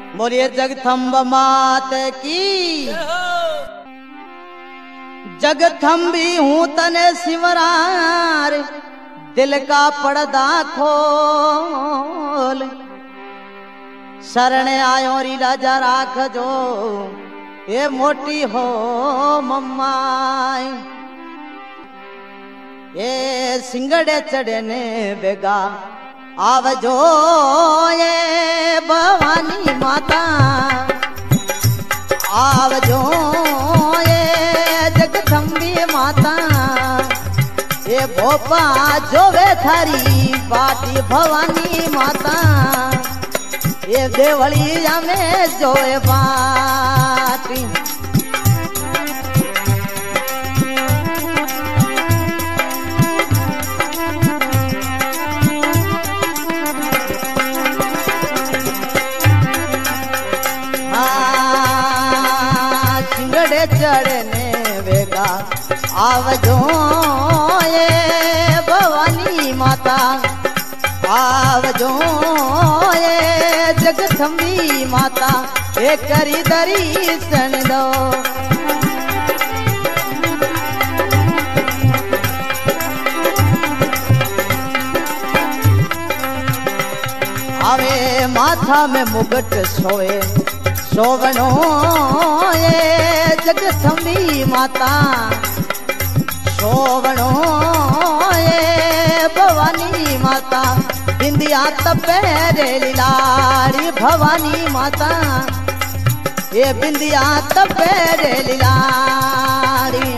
बोलिए जगथम्ब मात की। जगथम्बी हूँ तने सिमरार, दिल का पर्दा खोल। शरण आयो री राजा राख जो, ये मोटी हो मम्मा। ये सिंगड़े चढ़े ने बेगा आवजो ये भवानी माता। आवजो ये जगथम्बी माता। ये भोपा जोवे थारी बाटी भवानी माता। ये देवलिया में जोए बाटी। चढ़ने वेगा आवजो ये भवानी माता। आवजो ये जगथम्बी माता। ये करी दर्शन दो। आवे माथा में मुगट सोए शोभनो ये जगथम्बी माता। शोभनो ये भवानी माता। बिंदिया तपेरे लीलारी भवानी माता। ये बिंदिया तपेरे लीलारी।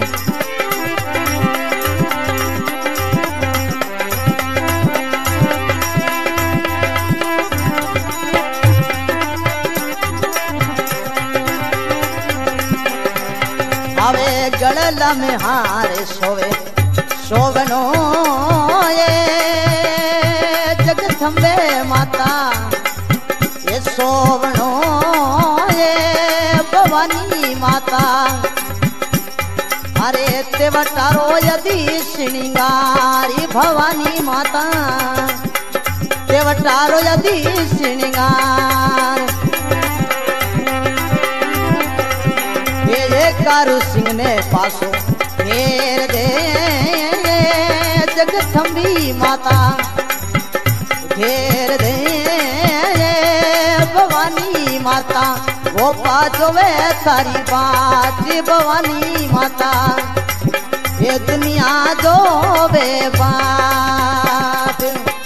आवे गड़ला में हारे सोवे शोभनो ये जगथम्बे माता। ये शोभनो ये भवानी माता। अरे तेवटारो यदि श्रृंगारी भवानी माता। तेवटारो यदि श्रृंगार। कारू सिंह ने पासो घेर दे जगथम्बी माता। घेर दे भवानी माता। वो पाजो वे सारी बात भवानी माता। ये दुनिया जो वे बात।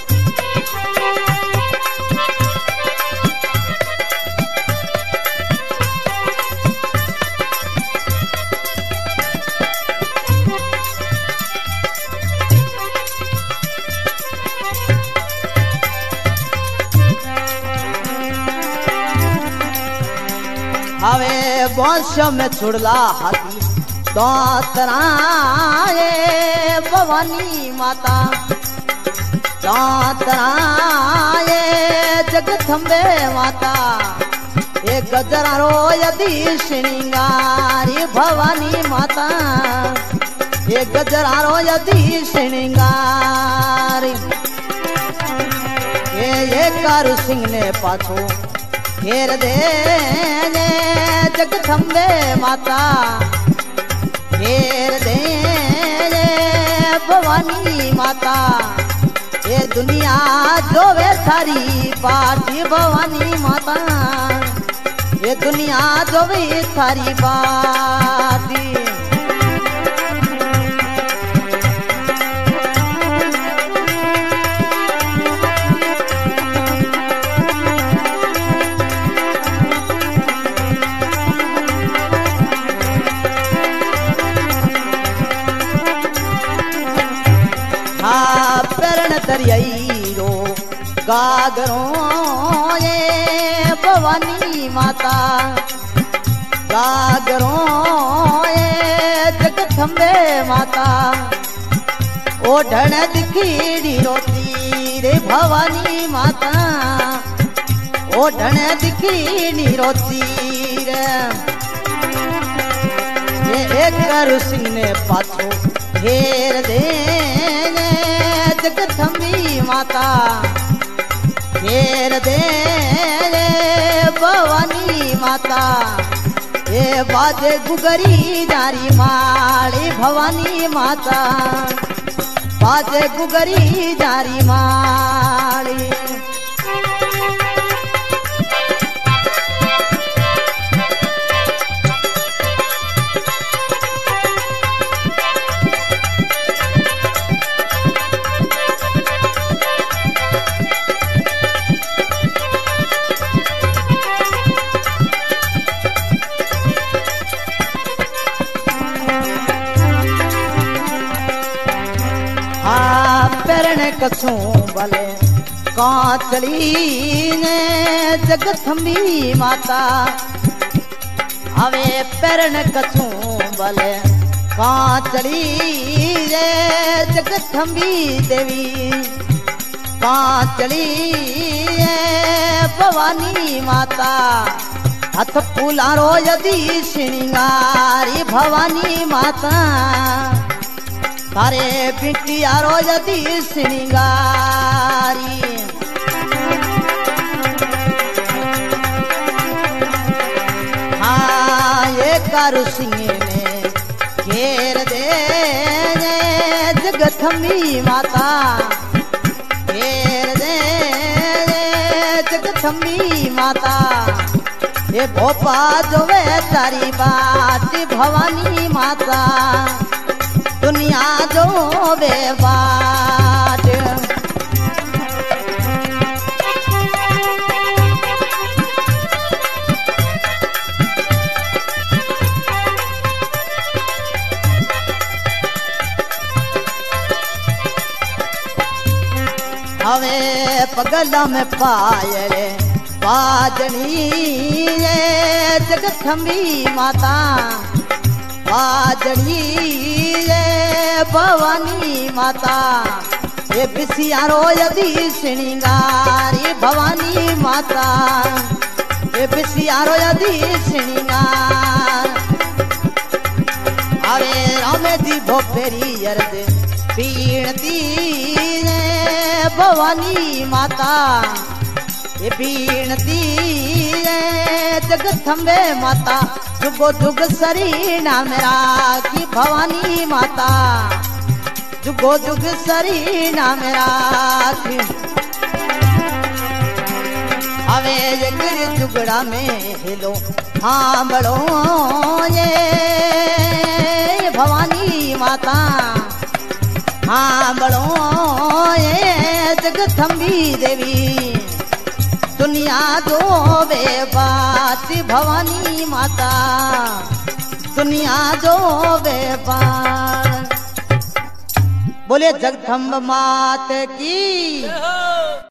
हवे वंश में छुड़ला हाथी दातरा ये भवानी माता। दातरा ये जगथम्बे माता। ये गजरा रो यदि श्रृंगारी भवानी माता। ये गजरा रो यदि श्रृंगारी। ये कारू सिंह ने पाछो घेर दे जगथम्बे माता। घेर दे भवानी माता। ये दुनिया जो वे थारी बाटी भवानी माता। ये दुनिया जो वे थारी बाटी। दरियाईरो गागरो ये भवानी माता। गागरो ये जगथम्बे माता। ओढ़ण दिखीड़ी रोती रे भवानी माता। ओढ़ण दिखीड़ी रोती रे। ये कारू सिंह ने पाछो घेर दे जगथम्बी माता। घेर दे भवानी माता ये बाजे गुगरी जारी माड़ी भवानी माता बाजे गुगरी जारी माड़ी। पेरण कसूं भले कांचली ने जगथंबी माता हवे पेरण कसूं भले कांचली रे जगथंबी देवी कांचली भवानी माता हथ फूलारो यदि श्रृंगारी भवानी माता तारे बिटियारो यदि श्रृंगारी हाँ ये कारू सिंह ने घेर दे जगथंबी माता घेर दे जगथंबी माता ये भोपा जो वे तारी बात भवानी माता दुनिया जो वे बाट हवे पगला में पायले बाजनी जगथंबी माता बाजनी भवानी माता ये बिसियारो यदि श्रृंगारी भवानी माता ये बिसियारो यदि श्रृंगार अरे रामे जी भोपेरी अर्द पीणती भवानी माता ये पीणती जगथंबे माता जुगो जुग सरी नाम राखी भवानी माता जुगो जुग सरी नाम राखी हवे ये गिर जुगड़ा में हिलो हाँ बड़ो ये भवानी माता हाँ बड़ो ये जगथंबी देवी दुनिया जो वे बात भवानी माता दुनिया जो वे बात बोले जगदम्ब मात की।